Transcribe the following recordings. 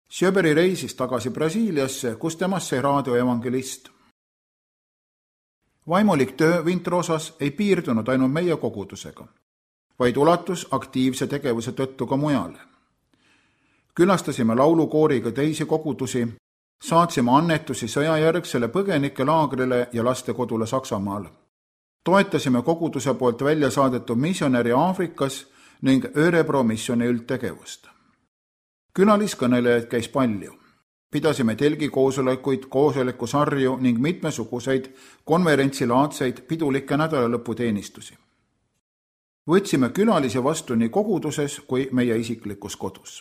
Sjöberi reisis tagasi Brasiiliasse, kus temast sai raadioevangelist. Vaimulik töö Vintrosas ei piirdunud ainult meie kogudusega, vaid ulatus aktiivse tegevuse tõttu ka mujale. Külastasime laulukooriga teisi kogudusi, saatsime annetusi sõjajärgsele põgenikelaagrile ja lastekodule Saksamaal. Toetasime koguduse poolt välja saadetud missionäri Aafrikas ning Örebro missiooni üldtegevust. Külaliskõnelejaid käis palju. Pidasime telgikoosolekuid, koosolekusarju ning mitmesuguseid konverentsilaadseid pidulikke nädalalõputeenistusi. Võtsime külalisi vastu nii koguduses kui meie isiklikus kodus.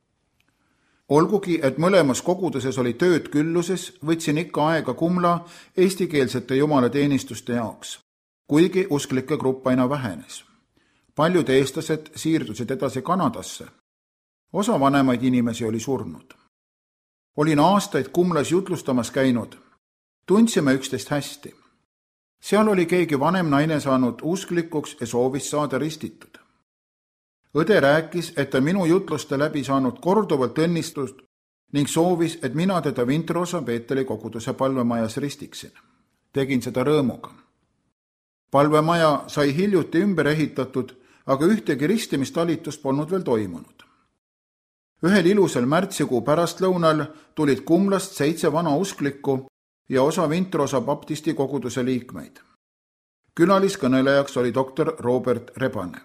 Olgugi, et mõlemas koguduses oli tööd külluses, võtsin ikka aega Kumla eestikeelsete jumalateenistuste jaoks, kuigi usklike grupp aina vähenes. Paljud eestlased siirdusid edasi Kanadasse. Osa vanemaid inimesi oli surnud. Olin aastaid Kumlas jutlustamas käinud. Tundsime üksteist hästi. Seal oli keegi vanem naine saanud usklikuks ja soovis saada ristitud. Õde rääkis, et ta minu jutluste läbi saanud korduvalt õnnistust ning soovis, et mina teda Vintrosa Peeteli koguduse palvemajas ristiksin. Tegin seda rõõmuga. Palvemaja sai hiljuti ümber ehitatud, aga ühtegi ristimistalitust polnud veel toimunud. Ühel ilusal märtsikuu pärastlõunal tulid Kumlast 7 vana usklikku ja osa Vintrosa baptisti koguduse liikmeid. Külaliskõnelejaks oli doktor Robert Rebane.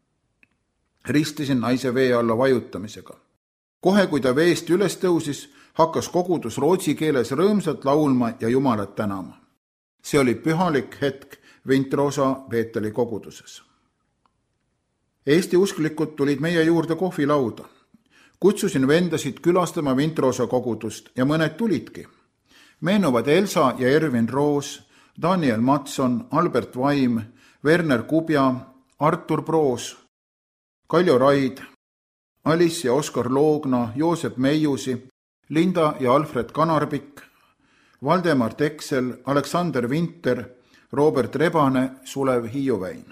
Ristisin naise vee alla vajutamisega. Kohe, kui ta veest üles tõusis, hakkas kogudus rootsi keeles rõõmsalt laulma ja Jumalat tänama. See oli pühalik hetk Vintrosa Peeteli koguduses. Eesti usklikud tulid meie juurde kohvilauda. Kutsusin vendasid külastama Vintrosa kogudust ja mõned tulidki. Meenuvad Elsa ja Ervin Roos, Daniel Matson, Albert Vaim, Werner Kubja, Artur Proos, Kaljo Raid, Alice ja Oskar Loogna, Joosep Meiusi, Linda ja Alfred Kanarbik, Valdemar Teksel, Aleksander Vinter, Robert Rebane, Sulev Hiiuväin.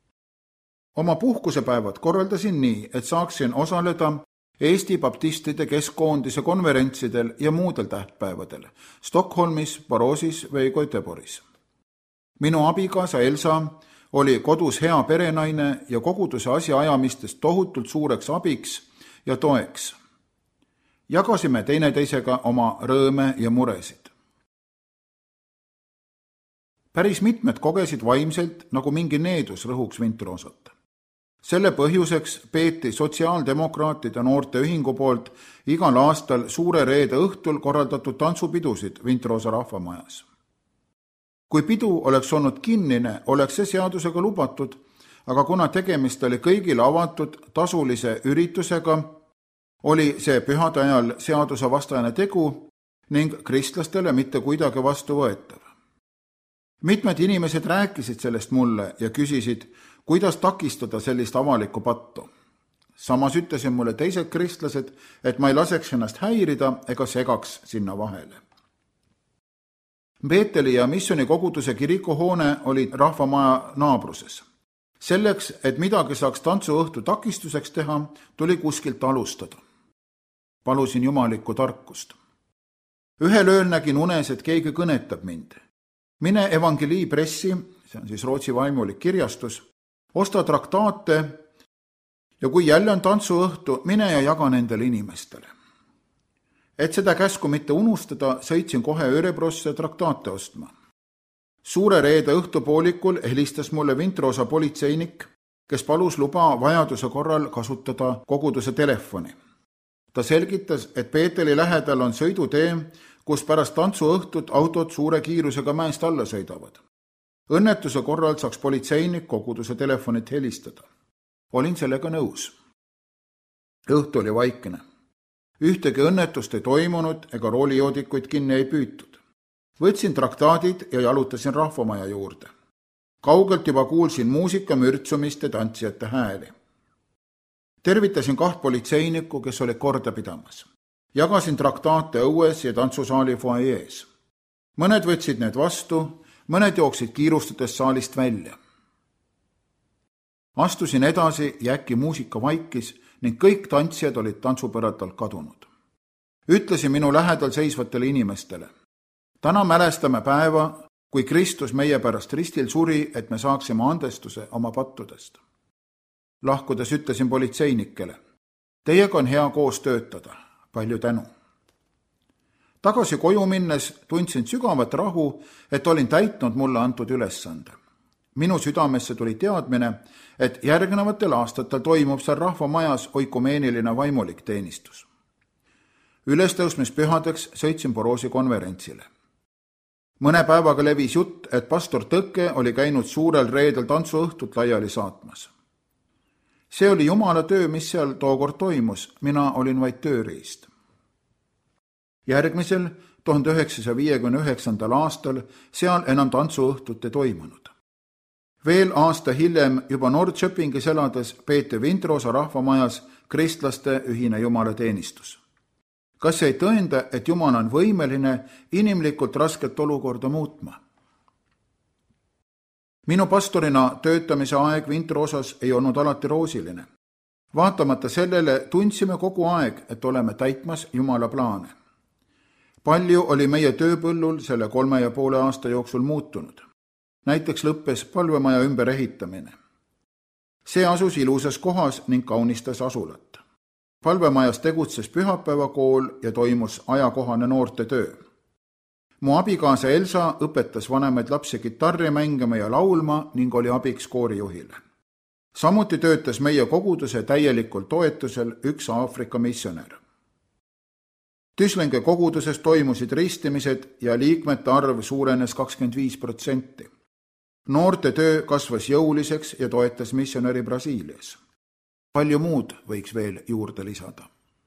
Oma puhkusepäevad korraldasin nii, et saaksin osaleda Eesti baptistide keskkoondise konverentsidel ja muudel tähtpäevadel Stockholmis, Barosis või Göteborgis. Minu abikaasa Elsa oli kodus hea perenaine ja koguduse asjaajamistest tohutult suureks abiks ja toeks. Jagasime teineteisega oma rõõme ja muresid. Päris mitmed kogesid vaimselt nagu mingi needus rõhuks Vintrosat. Selle põhjuseks peeti sotsiaaldemokraatide noorteühingu poolt igal aastal suure reede õhtul korraldatud tantsupidusid Vintrosa rahvamajas. Kui pidu oleks olnud kinnine, oleks see seadusega lubatud, aga kuna tegemist oli kõigile avatud tasulise üritusega, oli see pühade ajal seadusevastane tegu ning kristlastele mitte kuidagi vastuvõetav. Mitmed inimesed rääkisid sellest mulle ja küsisid, kuidas takistada sellist avalikku pattu. Samas ütlesid mulle teised kristlased, et ma ei laseks ennast häirida ega segaks sinna vahele. Peeteli ja missiooni koguduse kirikuhoone oli rahvamaja naabruses. Selleks, et midagi saaks tantsuõhtu takistuseks teha, tuli kuskilt alustada. Palusin jumalikku tarkust. Ühel ööl nägin unes, et keegi kõnetab mind. Mine Evangelii pressi, see on siis Rootsi vaimulik kirjastus, osta traktaate ja kui jälle on tantsuõhtu, mine ja jaga nendele inimestele. Et seda käsku mitte unustada, sõitsin kohe Örebrosse traktaate ostma. Suure reede õhtupoolikul helistas mulle Vintrosa politseinik, kes palus luba vajaduse korral kasutada koguduse telefoni. Ta selgitas, et Peeteli lähedal on sõidutee, kus pärast tantsuõhtut autod suure kiirusega mäest alla sõidavad. Õnnetuse korral saaks politseinik koguduse telefonit helistada. Olin sellega nõus. Õhtu oli vaikne. Ühtegi õnnetust ei toimunud ega roolijoodikuid kinni ei püütud. Võtsin traktaadid ja jalutasin rahvamaja juurde. Kaugelt juba kuulsin muusika, mürtsumist ja tantsijate hääli. Tervitasin 2 politseinikku, kes oli korda pidamas. Jagasin traktaate õues ja tantsusaali foajees. Mõned võtsid need vastu, mõned jooksid kiirustades saalist välja. Astusin edasi ja äkki muusika vaikis ning kõik tantsijad olid tantsupõratalt kadunud. Ütlesin minu lähedal seisvatele inimestele: täna mälestame päeva, kui Kristus meie pärast ristil suri, et me saaksime andestuse oma pattudest. Lahkudes ütlesin politseinikele: teiega on hea koos töötada, palju tänu. Tagasi koju minnes tundsin sügavat rahu, et olin täitnud mulle antud ülesande. Minu südamesse tuli teadmine, et järgnevatel aastatel toimub seal rahvamajas oikumeeniline vaimulik teenistus. Ülestõusmispühadeks sõitsin Poroosi konverentsile. Mõne päevaga levis jutt, et pastor Tõkke oli käinud suurel reedel tantsuõhtut laiali saatmas. See oli Jumala töö, mis seal tookord toimus, mina olin vaid tööriist. Järgmisel 1959. aastal seal enam tantsuõhtut ei toimunud. Veel aasta hiljem juba Norrköpingis elades peeti Vintroosa rahvamajas kristlaste ühine jumalateenistus. Kas ei tõenda, et Jumal on võimeline inimlikult rasket olukorda muutma? Minu pastorina töötamise aeg Vintroosas ei olnud alati roosiline. Vaatamata sellele tundsime kogu aeg, et oleme täitmas Jumala plaane. Palju oli meie tööpõllul selle 3,5 aasta jooksul muutunud. Näiteks lõppes palvemaja ümberehitamine. See asus ilusas kohas ning kaunistas asulat. Palvemajas tegutses pühapäevakool ja toimus ajakohane noorte töö. Mu abikaasa Elsa õpetas vanemaid lapsi kitarri mängima ja laulma ning oli abiks koorijuhile. Samuti töötas meie koguduse täielikul toetusel üks Aafrika missionär. Tüslinge koguduses toimusid ristimised ja liikmete arv suurenes 25%. Noorte töö kasvas jõuliseks ja toetas missionäri Brasiilias. Palju muud võiks veel juurde lisada.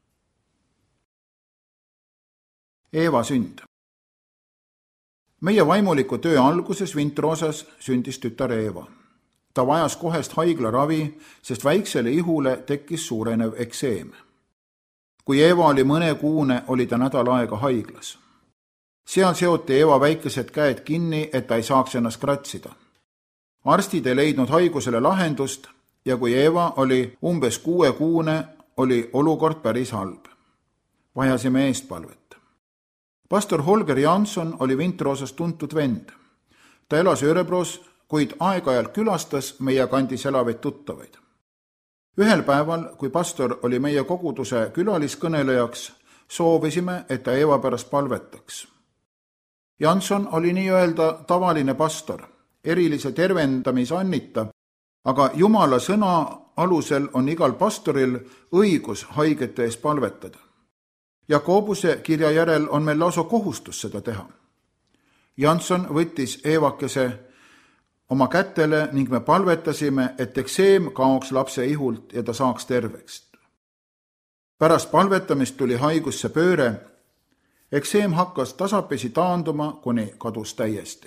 Eeva sünd. Meie vaimuliku töö alguses Vintroosas sündis tütar Eeva. Ta vajas kohest haiglaravi, sest väiksele ihule tekkis suurenev ekseem. Kui Eeva oli mõnekuune, oli ta nädal aega haiglas. Seal seoti Eeva väikesed käed kinni, et ta ei saaks ennast kratsida. Arstid ei leidnud haigusele lahendust ja kui Eeva oli umbes 6-kuune, oli olukord päris halb. Vajasime eestpalvet. Pastor Holger Jansson oli Vintroosas tuntud vend. Ta elas Örebros, kuid aeg-ajalt külastas meie kandis elavaid tuttavaid. Ühel päeval, kui pastor oli meie koguduse külaliskõnelejaks, soovisime, et ta Eeva pärast palvetaks. Jansson oli nii-öelda tavaline pastor, erilise tervendamisannita, aga Jumala sõna alusel on igal pastoril õigus haigete eest palvetada. Jakobuse kirja järel on meil lausa kohustus seda teha. Jansson võttis Eevakese oma kätele ning me palvetasime, et ekseem kaoks lapse ihult ja ta saaks terveks. Pärast palvetamist tuli haigusse pööre. Ekseem hakkas tasapisi taanduma, kuni kadus täiesti.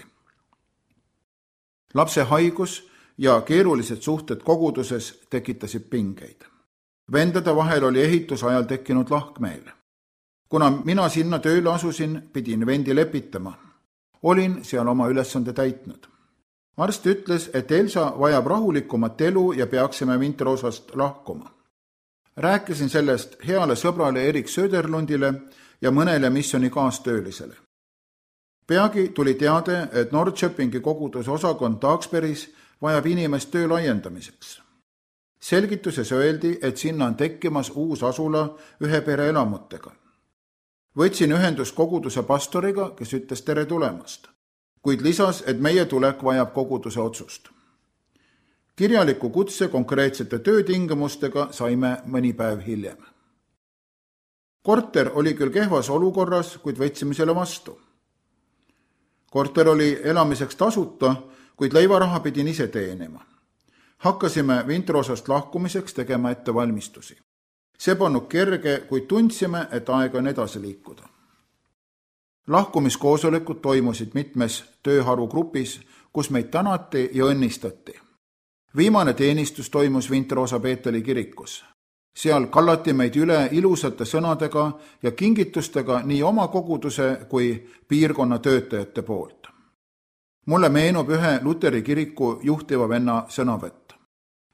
Lapse haigus ja keerulised suhted koguduses tekitasid pingeid. Vendade vahel oli ehituse ajal tekkinud lahkmeel. Kuna mina sinna tööle asusin, pidin vendi lepitama. Olin seal oma ülesande täitnud. Arst ütles, et Elsa vajab rahulikumat elu ja peaksime Vintroosast lahkuma. Rääkisin sellest heale sõbrale Erik Söderlundile ja mõnele missiooni kaastöölisele. Peagi tuli teade, et Norrköpingi koguduse osakond Taagsperis vajab inimest töö laiendamiseks. Selgituses öeldi, et sinna on tekkimas uus asula ühe pere elamutega. Võtsin ühendust koguduse pastoriga, kes ütles tere tulemast, kuid lisas, et meie tulek vajab koguduse otsust. Kirjaliku kutse konkreetsete töötingimustega saime mõni päev hiljem. Korter oli küll kehvas olukorras, kuid võtsime selle vastu. Korter oli elamiseks tasuta, kuid leivaraha pidin ise teenima. Hakkasime Vintroosast lahkumiseks tegema ettevalmistusi. See polnud kerge, kuid tundsime, et aeg on edasi liikuda. Lahkumiskoosolekud toimusid mitmes tööharugrupis, kus meid tänati ja õnnistati. Viimane teenistus toimus Vintroosa Peeteli kirikus. Seal kallati meid üle ilusate sõnadega ja kingitustega nii oma koguduse kui piirkonna töötajate poolt. Mulle meenub ühe Luteri kiriku juhtiva venna sõnavõtt.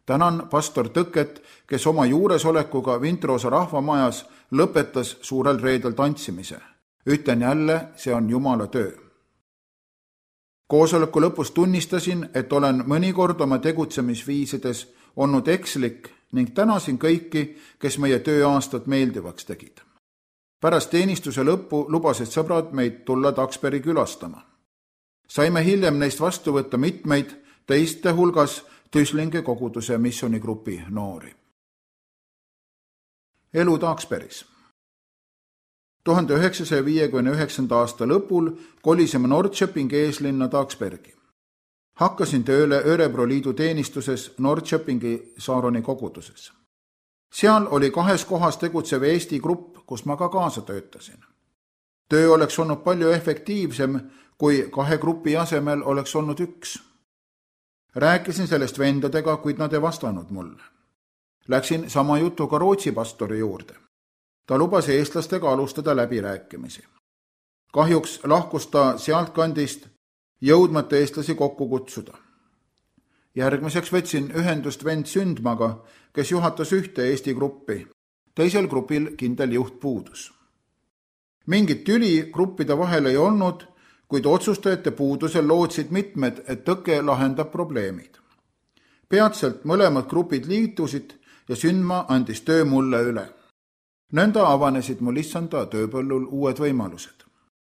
Tänan pastor Tõket, kes oma juuresolekuga Vintroosa rahvamajas lõpetas suurel reedel tantsimise. Ütlen jälle, see on Jumala töö. Koosoleku lõpus tunnistasin, et olen mõnikord oma tegutsemisviisides olnud ekslik ning tänasin kõiki, kes meie tööaastat meeldivaks tegid. Pärast teenistuse lõppu lubasid sõbrad meid tulla Taksbergi külastama. Saime hiljem neist vastu võtta mitmeid, teiste hulgas Tüslingi koguduse missioonigrupi noori. Elu Taksbergis. 1959. aasta lõpul kolisime Norrköpingi eeslinna Taksbergi. Hakkasin tööle Örebro liidu teenistuses Norrköpingi Saaroni koguduses. Seal oli 2 kohas tegutsev Eesti grupp, kus ma ka kaasa töötasin. Töö oleks olnud palju efektiivsem, kui 2 grupi asemel oleks olnud 1. Rääkisin sellest vendadega, kuid nad ei vastanud mulle. Läksin sama jutuga Rootsi pastori juurde. Ta lubas eestlastega alustada läbirääkimisi. Kahjuks lahkus ta sealt kandist, jõudmata eestlasi kokku kutsuda. Järgmiseks võtsin ühendust vend Sündmaga, kes juhatas 1 Eesti gruppi. Teisel grupil kindel juht puudus. Mingit tüli gruppide vahel ei olnud, kuid otsustajate puudusel lootsid mitmed, et Tõke lahendab probleemid. Peatselt mõlemad grupid liitusid ja Sündma andis töö mulle üle. Nõnda avanesid mul issanda tööpõllul uued võimalused.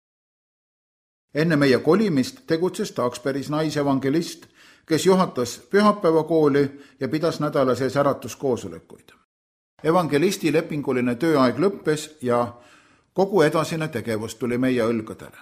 Enne meie kolimist tegutses Taksbergis naisevangelist, kes juhatas pühapäevakooli ja pidas nädala sees äratuskoosolekuid. Evangelisti lepinguline tööaeg lõppes ja kogu edasine tegevus tuli meie õlgadele.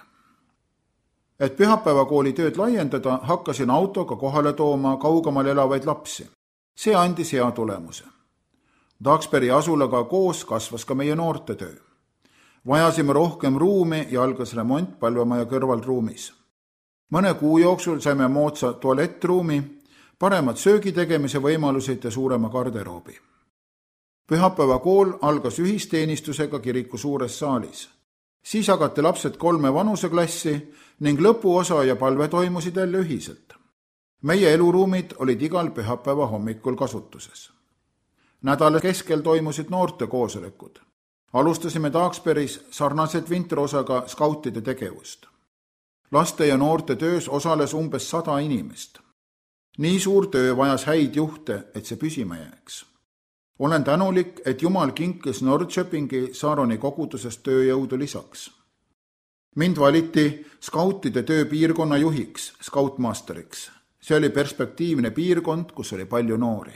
Et pühapäevakooli tööd laiendada, hakkasin autoga kohale tooma kaugemal elavaid lapsi. See andis hea tulemuse. Taksbergi asulaga koos kasvas ka meie noorte töö. Vajasime rohkem ruumi ja algas remont palvemaja kõrvalruumis. Mõne kuu jooksul saime moodsa tualettruumi, paremad söögitegemise võimalused ja suurema garderoobi. Pühapäevakool algas ühisteenistusega kiriku suures saalis. Siis jagati lapsed 3 vanuseklassi ning lõpuosa ja palve toimusid jälle ühiselt. Meie eluruumid olid igal pühapäeva hommikul kasutuses. Nädala keskel toimusid noorte koosolekud. Alustasime Taksbergis sarnaselt Vintroosaga skautide tegevust. Laste ja noorte töös osales umbes 100 inimest. Nii suur töö vajas häid juhte, et see püsima jääks. Olen tänulik, et Jumal kinkis Norrköpingi Saaroni kogudusest tööjõudu lisaks. Mind valiti skautide tööpiirkonna juhiks, skautmasteriks. See oli perspektiivne piirkond, kus oli palju noori.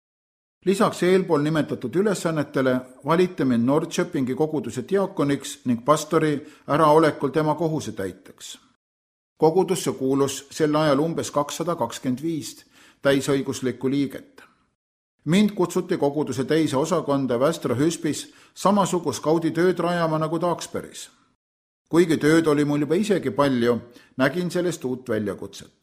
Lisaks eelpool nimetatud ülesannetele valiti mind Norrköpingi koguduse diakoniks ning pastori äraolekul tema kohusetäitjaks. Kogudusse kuulus sel ajal umbes 225 täisõiguslikku liiget. Mind kutsuti koguduse teise osakonda Västra Hüspis samasugust skauditööd rajama nagu Taksbergis. Kuigi tööd oli mul juba isegi palju, nägin sellest uut väljakutset.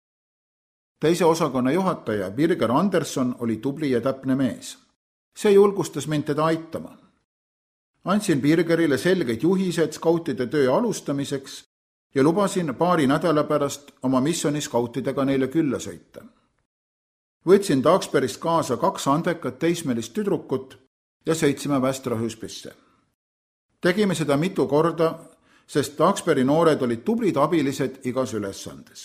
Teise osakonna juhataja Birger Anderson oli tubli ja täpne mees. See julgustas mind teda aitama. Andsin Birgerile selgeid juhised skautide töö alustamiseks ja lubasin paari nädala pärast oma missiooniskautidega neile külla sõita. Võtsin Taksbergist kaasa 2 andekat teismelist tüdrukut ja sõitsime Västra Hüspisse. Tegime seda mitu korda, sest Taksbergi noored olid tublid abilised igas ülesandes.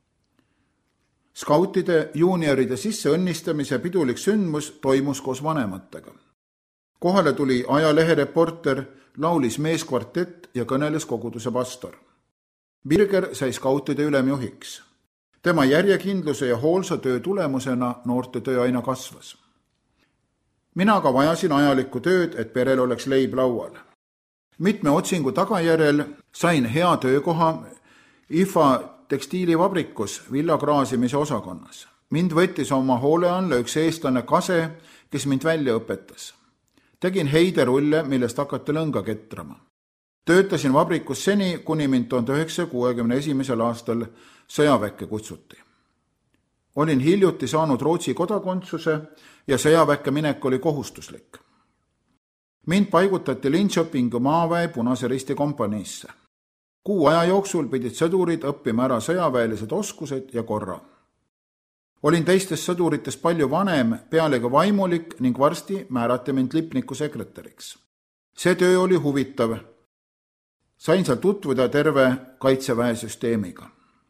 Skautide juunioride sisseõnnistamise pidulik sündmus toimus koos vanematega. Kohale tuli ajalehereporter, laulis meeskvartett ja kõneles koguduse pastor. Birger sai skautide ülemjuhiks. Tema järjekindluse ja hoolsa töö tulemusena noorte töö aina kasvas. Mina aga vajasin ajalikku tööd, et perel oleks leib laual. Mitme otsingu tagajärjel sain hea töökoha IFA tekstiilivabrikus villakraasimise osakonnas. Mind võttis oma hoole alla üks eestlane Kase, kes mind välja õpetas. Tegin heiderulle, millest hakati lõnga ketrama. Töötasin vabrikus seni, kuni mind 1961. aastal sõjaväkke kutsuti. Olin hiljuti saanud Rootsi kodakondsuse ja sõjaväkke minek oli kohustuslik. Mind paigutati Linköpingi maaväe Punase Risti kompaniisse. Kuu aja jooksul pidid sõdurid õppima ära sõjaväelised oskused ja korra. Olin teistest sõduritest palju vanem, pealegi vaimulik ning varsti määrati mind lipniku sekretäriks. See töö oli huvitav. Sain seal tutvuda terve kaitseväesüsteemiga.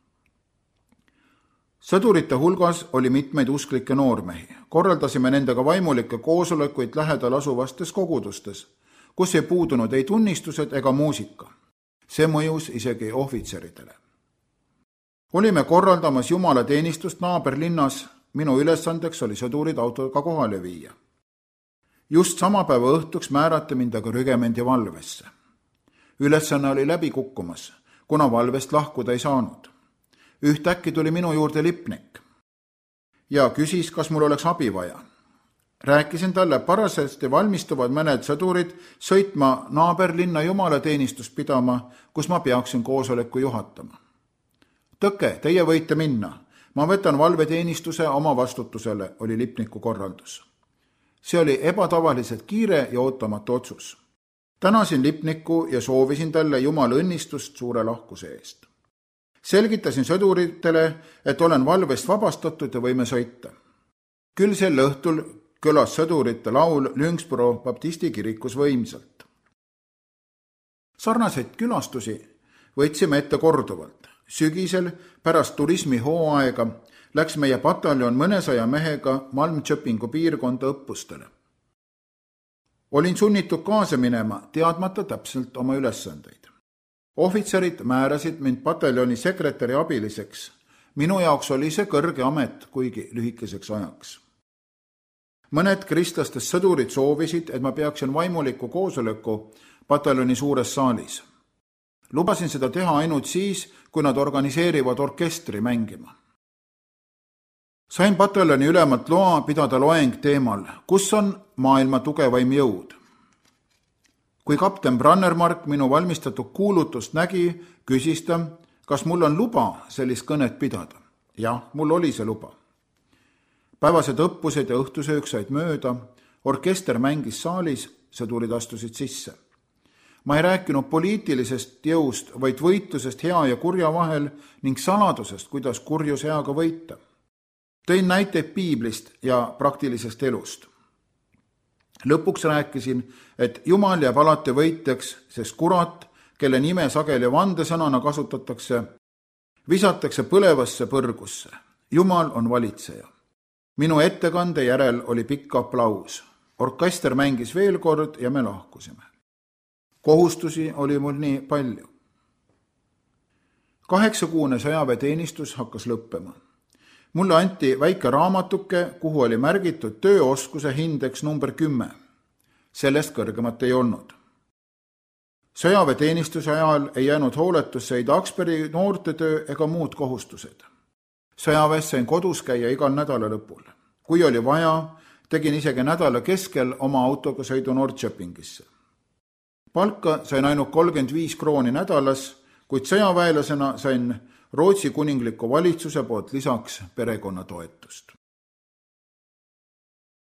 Sõdurite hulgas oli mitmeid usklikke noormehi. Korraldasime nendega vaimulikke koosolekuid lähedal asuvastes kogudustes, kus ei puudunud ei tunnistused ega muusika. See mõjus isegi ohvitseridele. Olime korraldamas jumalateenistust naaberlinnas, minu ülesandeks oli sõdurid autoga kohale viia. Just sama päeva õhtuks määrati mind aga rügemendi valvesse. Ülesanne oli läbi kukkumas, kuna valvest lahkuda ei saanud. Ühtäkki tuli minu juurde lipnik ja küsis, kas mul oleks abi vaja. Rääkisin talle, parasesti valmistuvad mõned sõdurid sõitma naaberlinna jumalateenistust pidama, kus ma peaksin koosoleku juhatama. Tõke, teie võite minna. Ma võtan valveteenistuse oma vastutusele, oli lipniku korraldus. See oli ebatavaliselt kiire ja ootamatu otsus. Tänasin lipniku ja soovisin talle Jumala õnnistust suure lahkuse eest. Selgitasin sõduritele, et olen valvest vabastatud ja võime sõita. Küll sel õhtul kõlas sõdurite laul Lünksboro baptisti kirikus võimsalt. Sarnaseid külastusi võtsime ette korduvalt. Sügisel pärast turismihooaega läks meie pataljon mõnesaja mehega Malmköpingu piirkonda õppustele. Olin sunnitud kaasa minema, teadmata täpselt oma ülesandeid. Ohvitserid määrasid mind pataljoni sekretäri abiliseks. Minu jaoks oli see kõrge amet, kuigi lühikeseks ajaks. Mõned kristlastest sõdurid soovisid, et ma peaksin vaimuliku koosoleku pataljoni suures saalis. Lubasin seda teha ainult siis, kui nad organiseerivad orkestri mängima. Sain pataljoni ülemalt loa pidada loeng teemal, kus on maailma tugevaim jõud. Kui kapten Brannermark minu valmistatud kuulutust nägi, küsis ta, kas mul on luba sellist kõnet pidada. Jah, mul oli see luba. Päevased õppused ja õhtusöök said mööda, orkester mängis saalis, sõdurid astusid sisse. Ma ei rääkinud poliitilisest jõust, vaid võitlusest hea ja kurja vahel ning saladusest, kuidas kurjus heaga võita. Tõin näiteid piiblist ja praktilisest elust. Lõpuks rääkisin, et Jumal jääb alati võitjaks, sest kurat, kelle nime sageli vandesõnana kasutatakse, visatakse põlevasse põrgusse. Jumal on valitseja. Minu ettekande järel oli pikk aplaus. Orkester mängis veel kord ja me lahkusime. Kohustusi oli mul nii palju. 8-kuune sõjaväeteenistus hakkas lõppema. Mulle anti väike raamatuke, kuhu oli märgitud tööoskuse hindeks number 10. Sellest kõrgemat ei olnud. Sõjaväeteenistuse ajal ei jäänud hooletusse ei Taksbergi noortetöö ega muud kohustused. Sõjaväes sain kodus käia igal nädala lõpul. Kui oli vaja, tegin isegi nädala keskel oma autoga sõidu Norrköpingisse. Palka sain ainult 35 krooni nädalas, kuid sõjaväelasena sain Rootsi kuningliku valitsuse poolt lisaks perekonnatoetust.